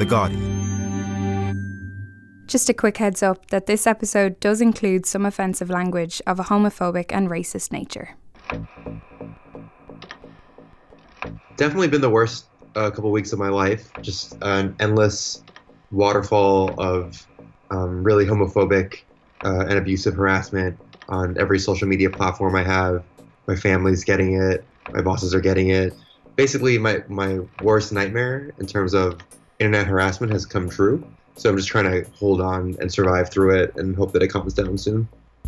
The Guardian. Just a quick heads up that this episode does include some offensive language of a homophobic and racist nature. Definitely been the worst couple weeks of my life. Just an endless waterfall of really homophobic and abusive harassment on every social media platform I have. My family's getting it. My bosses are getting it. Basically, my worst nightmare in terms of internet harassment has come true. So I'm just trying to hold on and survive through it and hope that it calms down soon.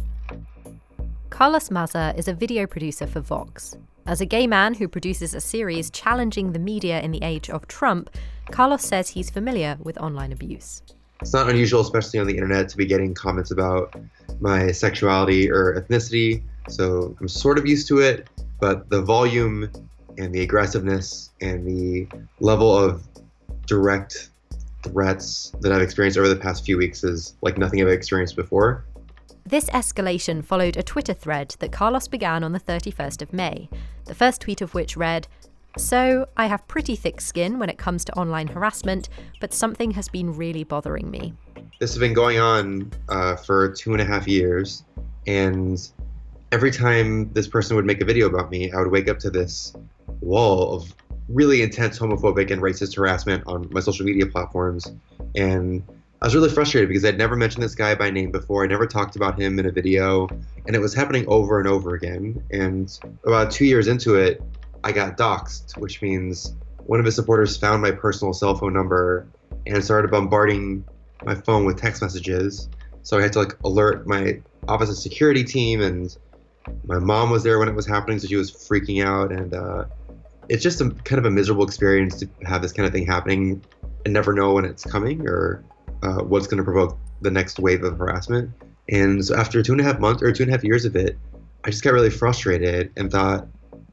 Carlos Maza is a video producer for Vox. As a gay man who produces a series challenging the media in the age of Trump, Carlos says he's familiar with online abuse. It's not unusual, especially on the internet, to be getting comments about my sexuality or ethnicity. So I'm sort of used to it, but the volume and the aggressiveness and the level of direct threats that I've experienced over the past few weeks is like nothing I've experienced before. This escalation followed a Twitter thread that Carlos began on the 31st of May, the first tweet of which read, "So, I have pretty thick skin when it comes to online harassment, but something has been really bothering me." This has been going on for 2.5 years, and every time this person would make a video about me, I would wake up to this wall of really intense homophobic and racist harassment on my social media platforms. And I was really frustrated because I'd never mentioned this guy by name before. I never talked about him in a video, and it was happening over and over again. And about 2 years into it, I got doxxed, which means one of his supporters found my personal cell phone number and started bombarding my phone with text messages. So I had to alert my office's security team, and my mom was there when it was happening, so she was freaking out. And it's just a kind of a miserable experience to have this kind of thing happening and never know when it's coming or what's going to provoke the next wave of harassment. And so after 2.5 months or 2.5 years of it, I just got really frustrated and thought,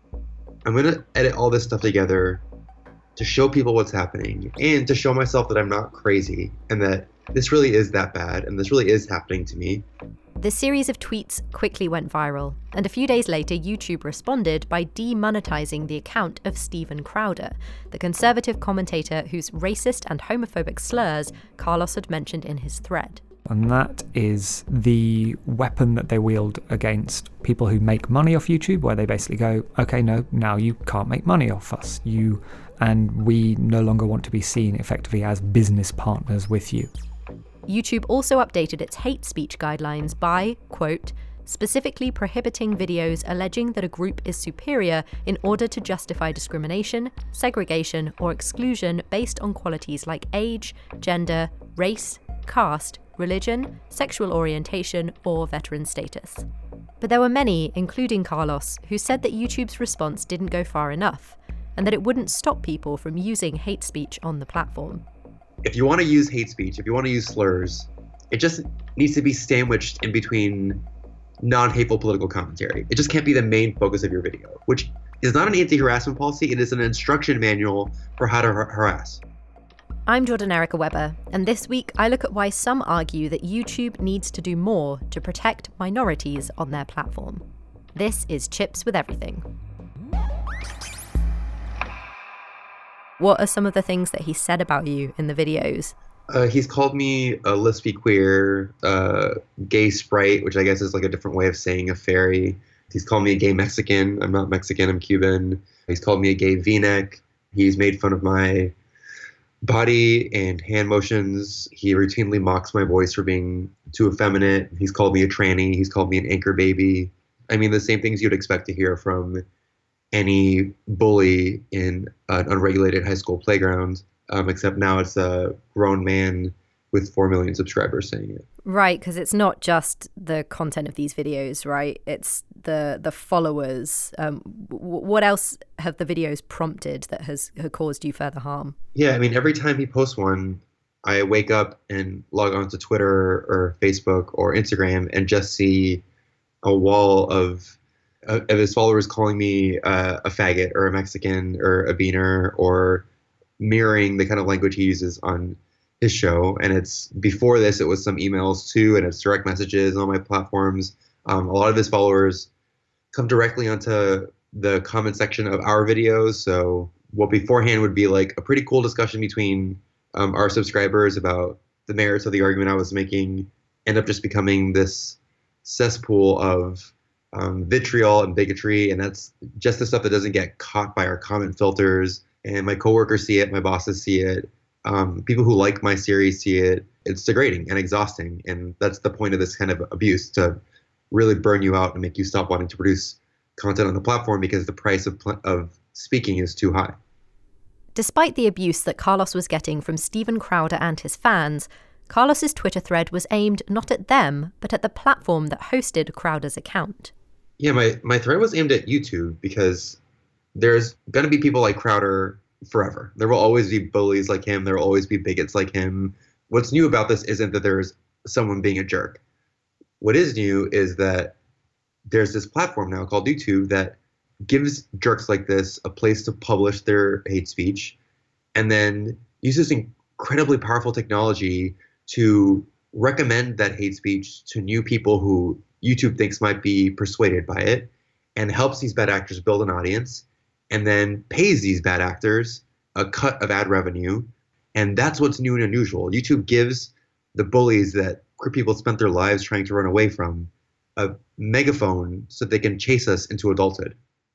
I'm going to edit all this stuff together to show people what's happening and to show myself that I'm not crazy and that this really is that bad and this really is happening to me. The series of tweets quickly went viral, and a few days later YouTube responded by demonetizing the account of Steven Crowder, the conservative commentator whose racist and homophobic slurs Carlos had mentioned in his thread. And that is the weapon that they wield against people who make money off YouTube, where they basically go, okay, no, now you can't make money off us. And we no longer want to be seen effectively as business partners with you. YouTube also updated its hate speech guidelines by, quote, specifically prohibiting videos alleging that a group is superior in order to justify discrimination, segregation, or exclusion based on qualities like age, gender, race, caste, religion, sexual orientation, or veteran status. But there were many, including Carlos, who said that YouTube's response didn't go far enough, and that it wouldn't stop people from using hate speech on the platform. If you want to use hate speech, if you want to use slurs, it just needs to be sandwiched in between non-hateful political commentary. It just can't be the main focus of your video, which is not an anti-harassment policy. It is an instruction manual for how to harass. I'm Jordan Erica Webber, and this week I look at why some argue that YouTube needs to do more to protect minorities on their platform. This is Chips with Everything. What are some of the things that he said about you in the videos? He's called me a lispy queer, gay sprite, which I guess is like a different way of saying a fairy. He's called me a gay Mexican. I'm not Mexican, I'm Cuban. He's called me a gay V-neck. He's made fun of my body and hand motions. He routinely mocks my voice for being too effeminate. He's called me a tranny. He's called me an anchor baby. I mean, the same things you'd expect to hear from any bully in an unregulated high school playground, except now it's a grown man with 4 million subscribers saying it. Right, because it's not just the content of these videos, right? It's the followers. What else have the videos prompted that has caused you further harm? Yeah, I mean, every time he posts one, I wake up and log on to Twitter or Facebook or Instagram and just see a wall of his followers calling me a faggot or a Mexican or a beaner, or mirroring the kind of language he uses on his show. And it's before this, it was some emails too, and it's direct messages on my platforms. A lot of his followers come directly onto the comment section of our videos. So what beforehand would be like a pretty cool discussion between our subscribers about the merits of the argument I was making end up just becoming this cesspool of vitriol and bigotry, and that's just the stuff that doesn't get caught by our comment filters. And my coworkers see it, my bosses see it, people who like my series see it. It's degrading and exhausting, and that's the point of this kind of abuse, to really burn you out and make you stop wanting to produce content on the platform because the price of speaking is too high. Despite the abuse that Carlos was getting from Steven Crowder and his fans, Carlos's Twitter thread was aimed not at them, but at the platform that hosted Crowder's account. Yeah, my thread was aimed at YouTube because there's going to be people like Crowder forever. There will always be bullies like him. There will always be bigots like him. What's new about this isn't that there's someone being a jerk. What is new is that there's this platform now called YouTube that gives jerks like this a place to publish their hate speech, and then uses incredibly powerful technology to recommend that hate speech to new people who YouTube thinks might be persuaded by it, and helps these bad actors build an audience, and then pays these bad actors a cut of ad revenue. And that's what's new and unusual. YouTube gives the bullies that queer people spent their lives trying to run away from a megaphone so they can chase us into adulthood.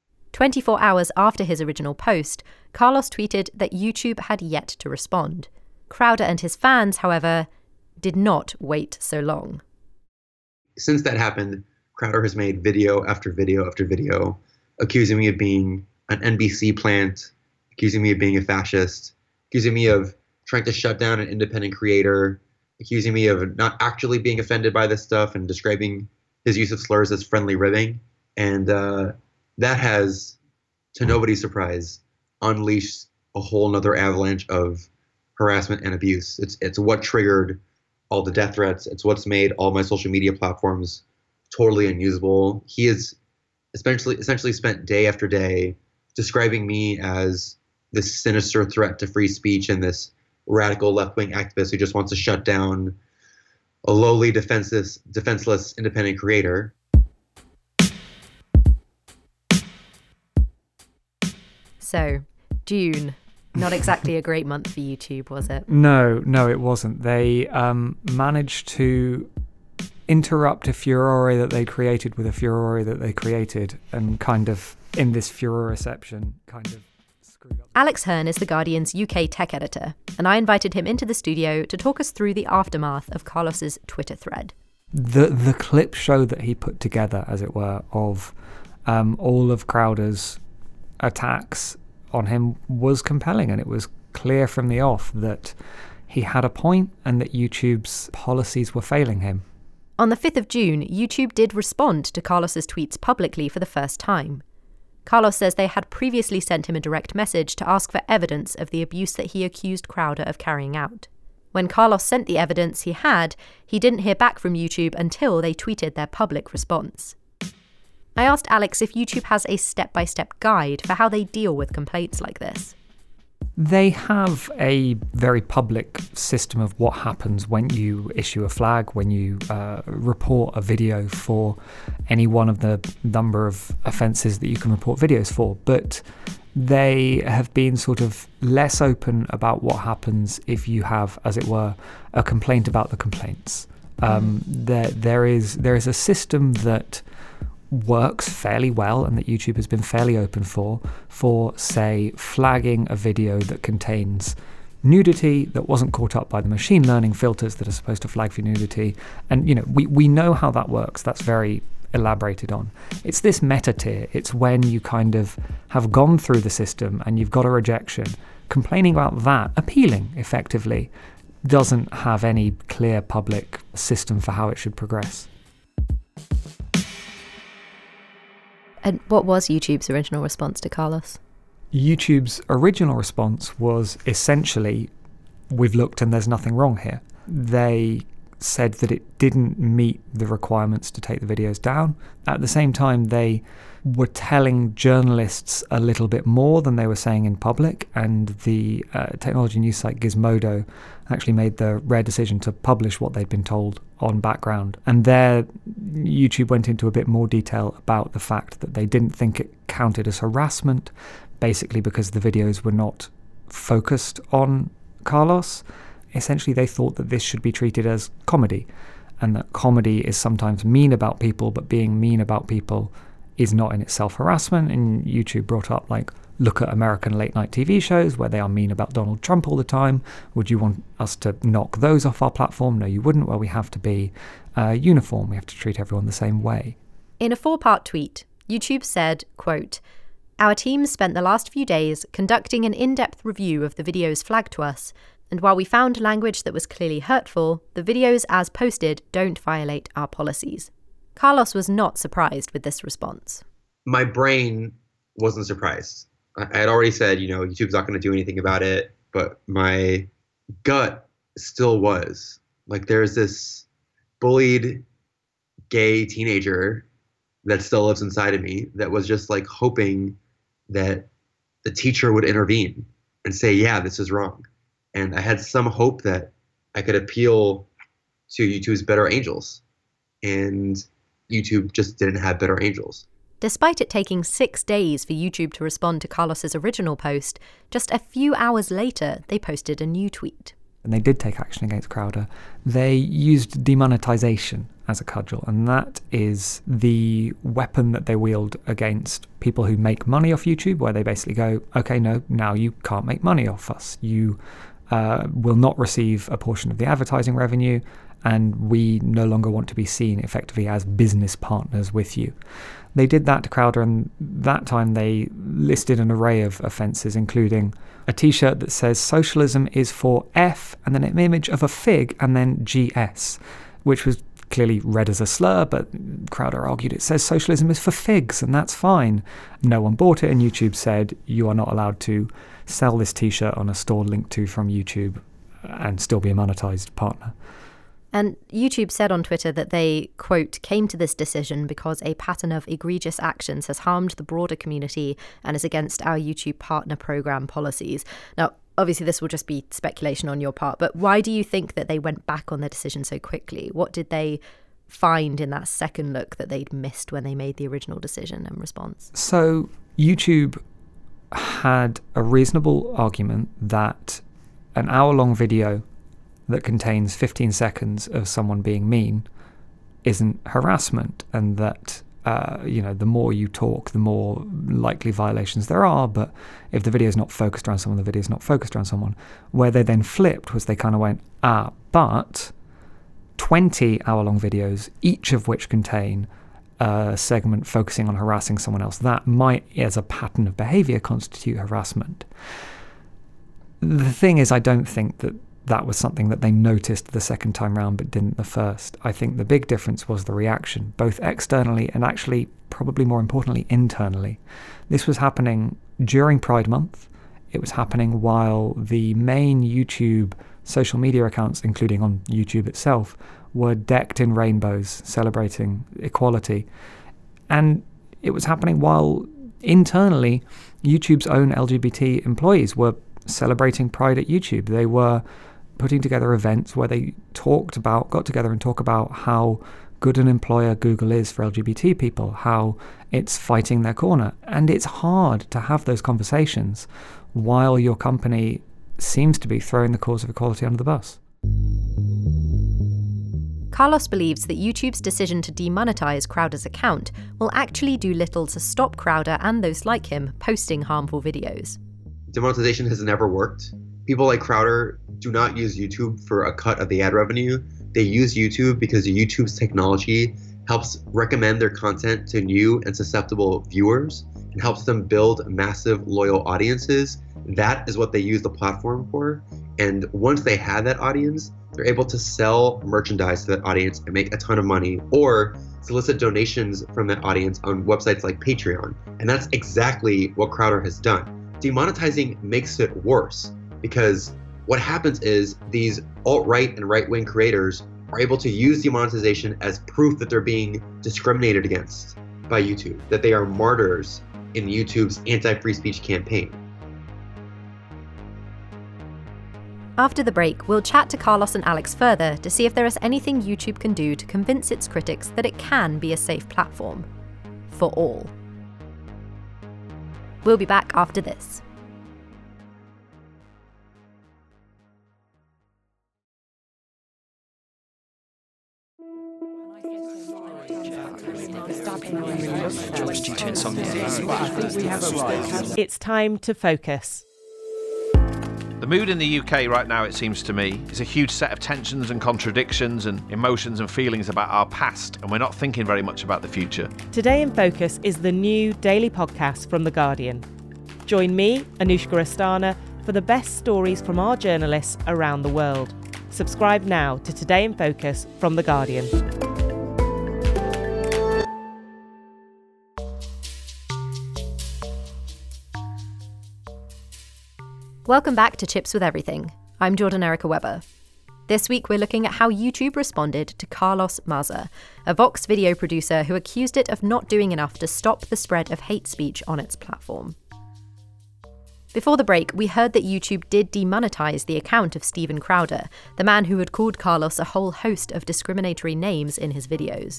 24 hours after his original post, Carlos tweeted that YouTube had yet to respond. Crowder and his fans, however, did not wait so long. Since that happened, Crowder has made video after video after video accusing me of being an NBC plant, accusing me of being a fascist, accusing me of trying to shut down an independent creator, accusing me of not actually being offended by this stuff, and describing his use of slurs as friendly ribbing. And that has, to nobody's surprise, unleashed a whole nother avalanche of harassment and abuse. It's what triggered all the death threats. It's what's made all my social media platforms totally unusable. He has essentially spent day after day describing me as this sinister threat to free speech and this radical left-wing activist who just wants to shut down a lowly, defenseless independent creator. So, June, not exactly a great month for YouTube, was it? No, it wasn't. They managed to interrupt a furore that they created with a furore that they created, and kind of, in this furore-ception, kind of screwed up. Alex Hearn is The Guardian's UK tech editor, and I invited him into the studio to talk us through the aftermath of Carlos's Twitter thread. The clip show that he put together, as it were, of all of Crowder's attacks on him was compelling, and it was clear from the off that he had a point and that YouTube's policies were failing him. On the 5th of June, YouTube did respond to Carlos's tweets publicly for the first time. Carlos says they had previously sent him a direct message to ask for evidence of the abuse that he accused Crowder of carrying out. When Carlos sent the evidence he didn't hear back from YouTube until they tweeted their public response. I asked Alex if YouTube has a step-by-step guide for how they deal with complaints like this. They have a very public system of what happens when you issue a flag, when you report a video for any one of the number of offences that you can report videos for. But they have been sort of less open about what happens if you have, as it were, a complaint about the complaints. There is a system that works fairly well and that YouTube has been fairly open for, say, flagging a video that contains nudity that wasn't caught up by the machine learning filters that are supposed to flag for nudity. And, we know how that works. That's very elaborated on. It's this meta tier. It's when you kind of have gone through the system and you've got a rejection. Complaining about that, appealing effectively, doesn't have any clear public system for how it should progress. And what was YouTube's original response to Carlos? YouTube's original response was essentially, we've looked and there's nothing wrong here. They said that it didn't meet the requirements to take the videos down. At the same time, they were telling journalists a little bit more than they were saying in public, and the technology news site Gizmodo actually made the rare decision to publish what they'd been told on background. And there, YouTube went into a bit more detail about the fact that they didn't think it counted as harassment, basically because the videos were not focused on Carlos, essentially they thought that this should be treated as comedy, and that comedy is sometimes mean about people, but being mean about people is not in itself harassment. And YouTube brought up, like, look at American late night TV shows where they are mean about Donald Trump all the time. Would you want us to knock those off our platform? No, you wouldn't. Well, we have to be uniform. We have to treat everyone the same way. In a 4-part tweet, YouTube said, quote, "Our team spent the last few days conducting an in-depth review of the videos flagged to us, and while we found language that was clearly hurtful, the videos as posted don't violate our policies." Carlos was not surprised with this response. My brain wasn't surprised. I had already said, YouTube's not going to do anything about it, but my gut still was. Like, there's this bullied gay teenager that still lives inside of me that was just like hoping that the teacher would intervene and say, yeah, this is wrong. And I had some hope that I could appeal to YouTube's better angels. And YouTube just didn't have better angels. Despite it taking 6 days for YouTube to respond to Carlos's original post, just a few hours later, they posted a new tweet. And they did take action against Crowder. They used demonetization as a cudgel, and that is the weapon that they wield against people who make money off YouTube, where they basically go, okay, no, now you can't make money off us. You will not receive a portion of the advertising revenue, and we no longer want to be seen effectively as business partners with you. They did that to Crowder, and that time they listed an array of offences, including a t-shirt that says socialism is for F, and then an image of a fig, and then GS, which was clearly read as a slur, but Crowder argued it says socialism is for figs, and that's fine. No one bought it, and YouTube said you are not allowed to sell this t-shirt on a store linked to from YouTube and still be a monetized partner. And YouTube said on Twitter that they, quote, came to this decision because a pattern of egregious actions has harmed the broader community and is against our YouTube partner program policies. Now, obviously, this will just be speculation on your part, but why do you think that they went back on their decision so quickly? What did they find in that second look that they'd missed when they made the original decision and response? So YouTube had a reasonable argument that an hour-long video that contains 15 seconds of someone being mean isn't harassment, and that the more you talk, the more likely violations there are. But if the video is not focused around someone, the video is not focused around someone. Where they then flipped was they kind of went, but 20 hour-long videos, each of which contain a segment focusing on harassing someone else, that might, as a pattern of behavior, constitute harassment. The thing is, I don't think that was something that they noticed the second time round but didn't the first. I think the big difference was the reaction, both externally and actually, probably more importantly, internally. This was happening during Pride Month. It was happening while the main YouTube social media accounts, including on YouTube itself, were decked in rainbows, celebrating equality. And it was happening while internally YouTube's own LGBT employees were celebrating Pride at YouTube. They were putting together events where they got together and talk about how good an employer Google is for LGBT people, how it's fighting their corner. And it's hard to have those conversations while your company seems to be throwing the cause of equality under the bus. Carlos believes that YouTube's decision to demonetize Crowder's account will actually do little to stop Crowder and those like him posting harmful videos. Demonetization has never worked. People like Crowder do not use YouTube for a cut of the ad revenue. They use YouTube because YouTube's technology helps recommend their content to new and susceptible viewers and helps them build massive, loyal audiences. That is what they use the platform for. And once they have that audience, they're able to sell merchandise to that audience and make a ton of money, or solicit donations from that audience on websites like Patreon. And that's exactly what Crowder has done. Demonetizing makes it worse, because what happens is these alt-right and right-wing creators are able to use demonetization as proof that they're being discriminated against by YouTube, that they are martyrs in YouTube's anti-free speech campaign. After the break, we'll chat to Carlos and Alex further to see if there is anything YouTube can do to convince its critics that it can be a safe platform. For all. We'll be back after this. It's time to focus. The mood in the UK right now, it seems to me, is a huge set of tensions and contradictions and emotions and feelings about our past, and we're not thinking very much about the future. Today in Focus is the new daily podcast from The Guardian. Join me, Anushka Astana, for the best stories from our journalists around the world. Subscribe now to Today in Focus from The Guardian. Welcome back to Chips with Everything. I'm Jordan Erica Webber. This week we're looking at how YouTube responded to Carlos Maza, a Vox video producer who accused it of not doing enough to stop the spread of hate speech on its platform. Before the break, we heard that YouTube did demonetize the account of Steven Crowder, the man who had called Carlos a whole host of discriminatory names in his videos.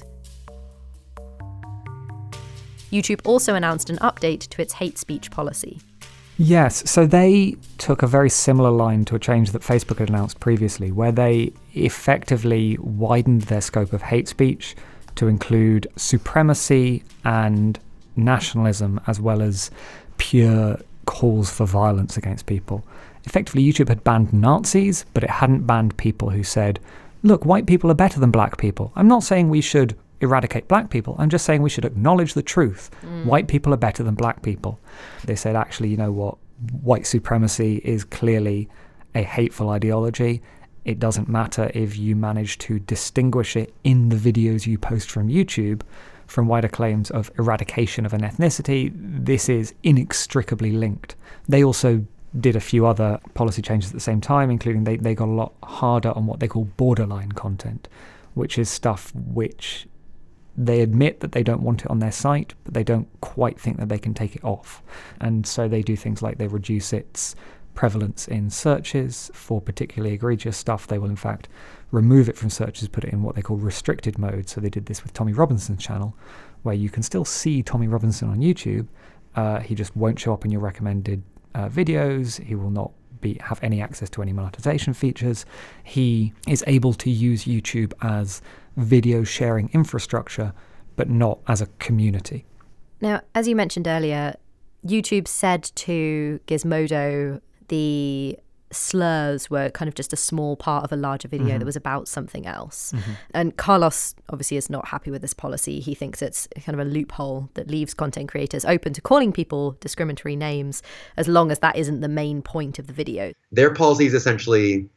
YouTube also announced an update to its hate speech policy. Yes, so they took a very similar line to a change that Facebook had announced previously, where they effectively widened their scope of hate speech to include supremacy and nationalism, as well as pure calls for violence against people. Effectively, YouTube had banned Nazis, but it hadn't banned people who said, look, white people are better than black people. I'm not saying we should eradicate black people. I'm just saying we should acknowledge the truth. White people are better than black people. They said, actually, you know what? White supremacy is clearly a hateful ideology. It doesn't matter if you manage to distinguish it in the videos you post from YouTube from wider claims of eradication of an ethnicity. This is inextricably linked. They also did a few other policy changes at the same time, including they got a lot harder on what they call borderline content, which is stuff which they admit that they don't want it on their site, but they don't quite think that they can take it off. And so they do things like they reduce its prevalence in searches. For particularly egregious stuff, they will in fact remove it from searches, put it in what they call restricted mode. So they did this with Tommy Robinson's channel, where you can still see Tommy Robinson on YouTube. He just won't show up in your recommended videos. He will not have any access to any monetization features. He is able to use YouTube as video sharing infrastructure, but not as a community. Now, as you mentioned earlier, YouTube said to Gizmodo the slurs were kind of just a small part of a larger video that was about something else. And Carlos obviously is not happy with this policy. He thinks it's kind of a loophole that leaves content creators open to calling people discriminatory names as long as that isn't the main point of the video. Their policy is essentially,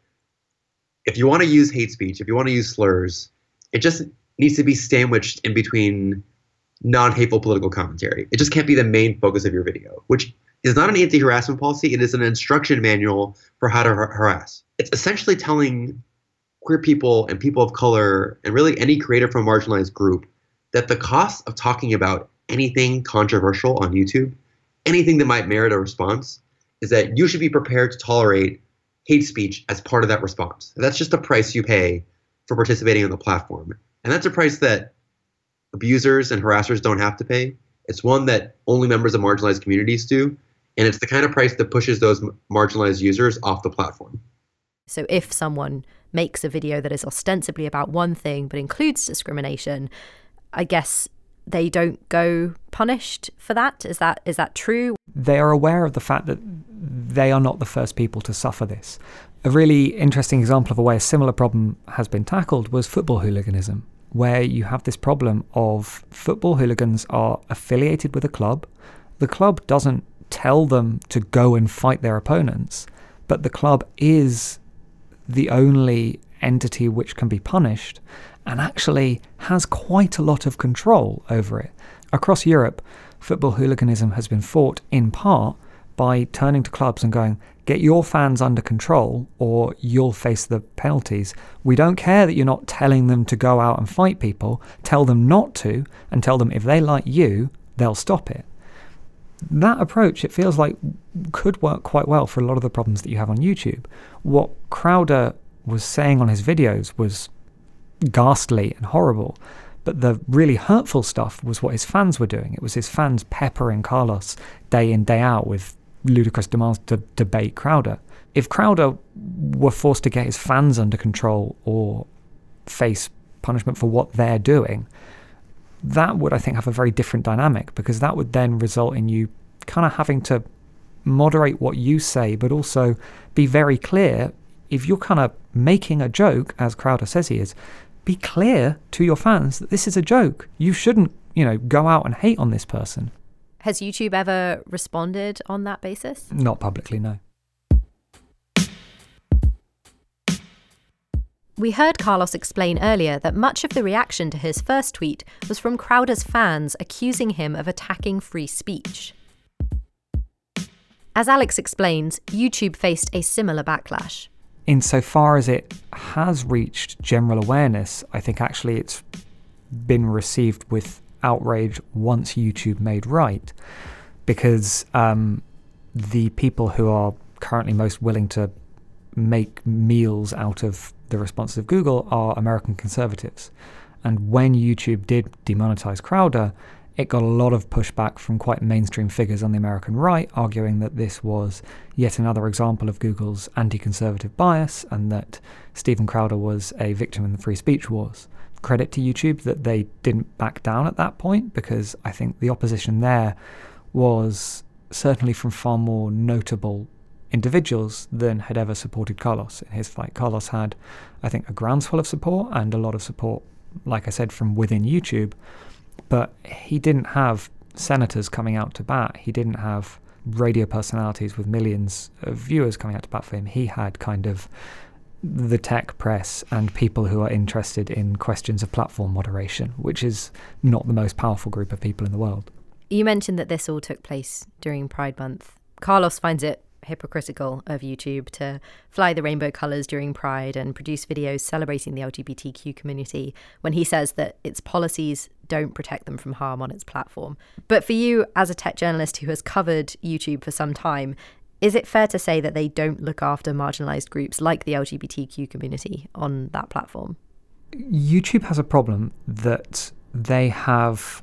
if you want to use hate speech, if you want to use slurs, it just needs to be sandwiched in between non-hateful political commentary. It just can't be the main focus of your video, which is not an anti-harassment policy. It is an instruction manual for how to harass. It's essentially telling queer people and people of color, and really any creator from a marginalized group, that the cost of talking about anything controversial on YouTube, anything that might merit a response, is that you should be prepared to tolerate hate speech as part of that response. And that's just the price you pay for participating on the platform. And that's a price that abusers and harassers don't have to pay. It's one that only members of marginalized communities do. And it's the kind of price that pushes those marginalized users off the platform. So if someone makes a video that is ostensibly about one thing but includes discrimination, I guess they don't go punished for that. Is that true? They are aware of the fact that they are not the first people to suffer this. A really interesting example of a way a similar problem has been tackled was football hooliganism, where you have this problem of football hooligans are affiliated with a club. The club doesn't tell them to go and fight their opponents, but the club is the only entity which can be punished and actually has quite a lot of control over it. Across Europe, football hooliganism has been fought in part by turning to clubs and going, get your fans under control or you'll face the penalties. We don't care that you're not telling them to go out and fight people. Tell them not to, and tell them if they like you, they'll stop it. That approach, it feels like, could work quite well for a lot of the problems that you have on YouTube. What Crowder was saying on his videos was ghastly and horrible, but the really hurtful stuff was what his fans were doing. It was his fans peppering Carlos day in, day out with ludicrous demands to debate Crowder. If Crowder were forced to get his fans under control or face punishment for what they're doing, that would, I think, have a very different dynamic, because that would then result in you kind of having to moderate what you say, but also be very clear. If you're kind of making a joke, as Crowder says he is, be clear to your fans that this is a joke. You shouldn't, go out and hate on this person. Has YouTube ever responded on that basis? Not publicly, no. We heard Carlos explain earlier that much of the reaction to his first tweet was from Crowder's fans accusing him of attacking free speech. As Alex explains, YouTube faced a similar backlash. Insofar as it has reached general awareness, I think actually it's been received with outrage once YouTube made right, because the people who are currently most willing to make meals out of the responses of Google are American conservatives. And when YouTube did demonetize Crowder, it got a lot of pushback from quite mainstream figures on the American right, arguing that this was yet another example of Google's anti-conservative bias and that Steven Crowder was a victim in the free speech wars. Credit to YouTube that they didn't back down at that point, because I think the opposition there was certainly from far more notable individuals than had ever supported Carlos in his fight. Carlos had, I think, a groundswell of support, and a lot of support, like I said, from within YouTube. But he didn't have senators coming out to bat. He didn't have radio personalities with millions of viewers coming out to bat for him. He had kind of the tech press and people who are interested in questions of platform moderation, which is not the most powerful group of people in the world. You mentioned that this all took place during Pride Month. Carlos finds it hypocritical of YouTube to fly the rainbow colours during Pride and produce videos celebrating the LGBTQ community when he says that its policies don't protect them from harm on its platform. But for you, as a tech journalist who has covered YouTube for some time, is it fair to say that they don't look after marginalised groups like the LGBTQ community on that platform? YouTube has a problem that they have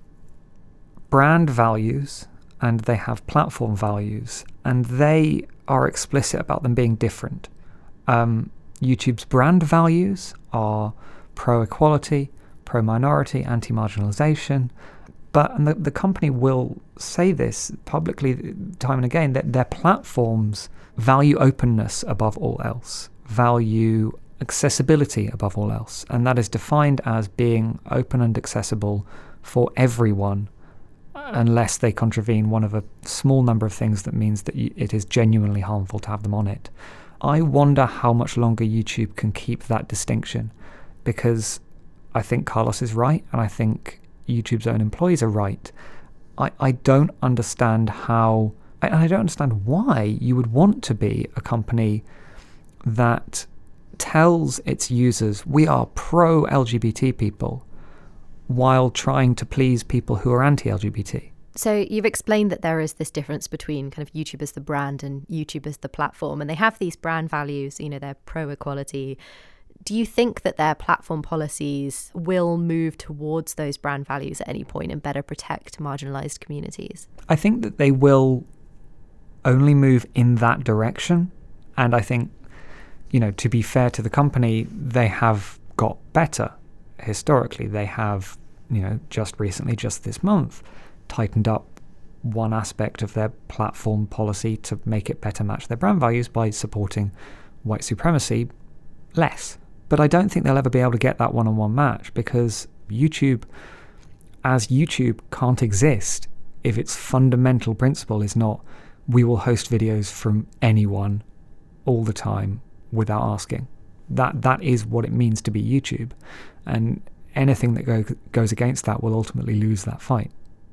brand values and they have platform values, and they are explicit about them being different. YouTube's brand values are pro-equality, pro-minority, anti-marginalization, and the company will say this publicly time and again, that their platforms value openness above all else, value accessibility above all else, and that is defined as being open and accessible for everyone, unless they contravene one of a small number of things that means that it is genuinely harmful to have them on it. I wonder how much longer YouTube can keep that distinction, because I think Carlos is right, and I think YouTube's own employees are right. I don't understand how, and I don't understand why you would want to be a company that tells its users we are pro-LGBT people while trying to please people who are anti-LGBT. So you've explained that there is this difference between kind of YouTube as the brand and YouTube as the platform, and they have these brand values, they're pro-equality. Do you think that their platform policies will move towards those brand values at any point and better protect marginalised communities? I think that they will only move in that direction. And I think, to be fair to the company, they have got better historically. They have, just recently, just this month, tightened up one aspect of their platform policy to make it better match their brand values by supporting white supremacy less. But I don't think they'll ever be able to get that one-on-one match, because YouTube, as YouTube, can't exist if its fundamental principle is not, we will host videos from anyone all the time without asking. That is what it means to be YouTube. And anything that goes against that will ultimately lose that fight.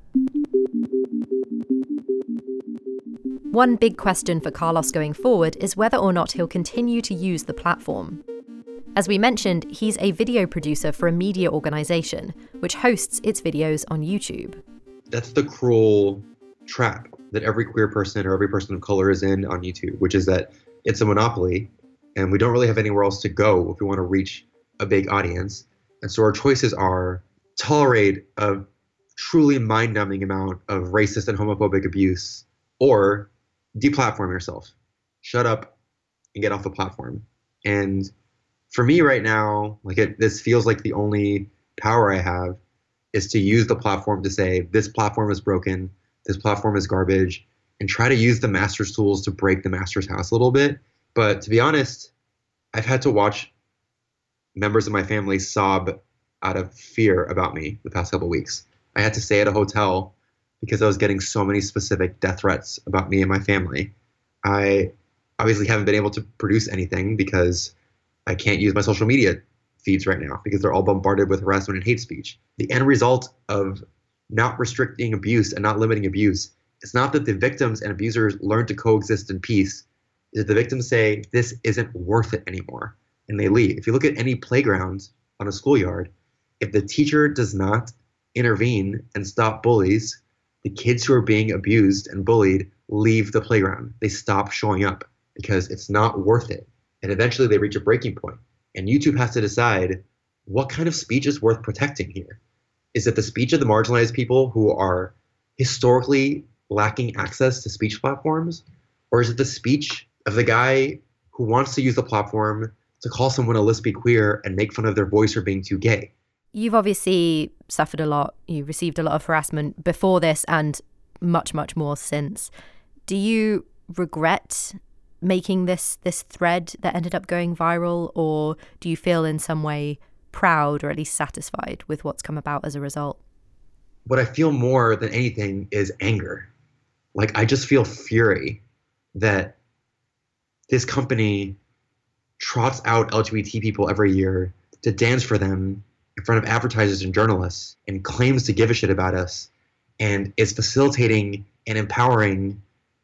One big question for Carlos going forward is whether or not he'll continue to use the platform. As we mentioned, he's a video producer for a media organisation, which hosts its videos on YouTube. That's the cruel trap that every queer person or every person of color is in on YouTube, which is that it's a monopoly, and we don't really have anywhere else to go if we want to reach a big audience. And so our choices are tolerate a truly mind-numbing amount of racist and homophobic abuse, or deplatform yourself. Shut up and get off the platform. And for me right now, this feels like the only power I have is to use the platform to say, this platform is broken, this platform is garbage, and try to use the master's tools to break the master's house a little bit. But to be honest, I've had to watch members of my family sob out of fear about me the past couple of weeks. I had to stay at a hotel because I was getting so many specific death threats about me and my family. I obviously haven't been able to produce anything because I can't use my social media feeds right now because they're all bombarded with harassment and hate speech. The end result of not restricting abuse and not limiting abuse, it's not that the victims and abusers learn to coexist in peace. It's that the victims say, this isn't worth it anymore, and they leave. If you look at any playground on a schoolyard, if the teacher does not intervene and stop bullies, the kids who are being abused and bullied leave the playground. They stop showing up because it's not worth it. And eventually they reach a breaking point. And YouTube has to decide what kind of speech is worth protecting here. Is it the speech of the marginalized people who are historically lacking access to speech platforms? Or is it the speech of the guy who wants to use the platform to call someone a lesbian queer and make fun of their voice for being too gay? You've obviously suffered a lot. You received a lot of harassment before this and much, much more since. Do you regret making this thread that ended up going viral, or do you feel in some way proud or at least satisfied with what's come about as a result? What I feel more than anything is anger. I just feel fury that this company trots out LGBT people every year to dance for them in front of advertisers and journalists and claims to give a shit about us and is facilitating and empowering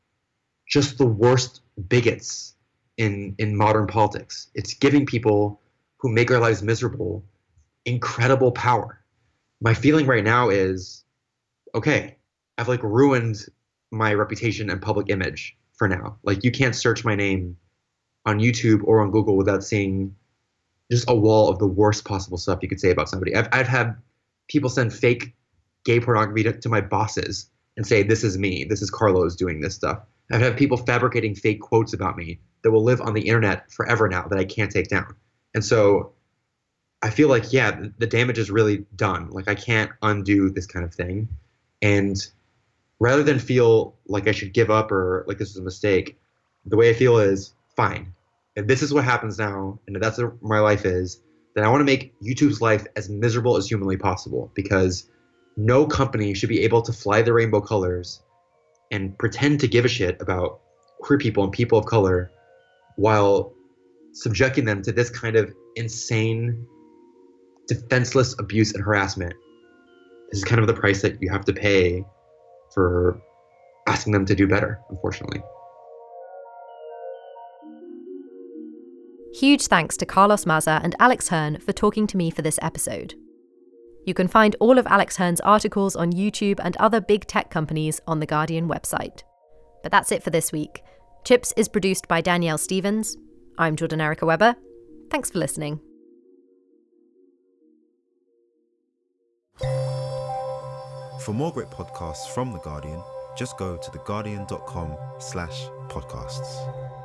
just the worst bigots in modern politics. It's giving people who make our lives miserable incredible power. My feeling right now is, okay, I've ruined my reputation and public image for now. You can't search my name on YouTube or on Google without seeing just a wall of the worst possible stuff you could say about somebody. I've had people send fake gay pornography to my bosses and say, this is me, this is Carlos doing this stuff. I've had people fabricating fake quotes about me that will live on the internet forever now that I can't take down. And so I feel the damage is really done. I can't undo this kind of thing. And rather than feel like I should give up or like this is a mistake, the way I feel is, fine. If this is what happens now, and if that's what my life is, then I want to make YouTube's life as miserable as humanly possible, because no company should be able to fly the rainbow colors and pretend to give a shit about queer people and people of color while subjecting them to this kind of insane, defenseless abuse and harassment. This is kind of the price that you have to pay for asking them to do better, unfortunately. Huge thanks to Carlos Maza and Alex Hern for talking to me for this episode. You can find all of Alex Hern's articles on YouTube and other big tech companies on the Guardian website. But that's it for this week. Chips is produced by Danielle Stevens. I'm Jordan Erica Webber. Thanks for listening. For more great podcasts from The Guardian, just go to theguardian.com/podcasts.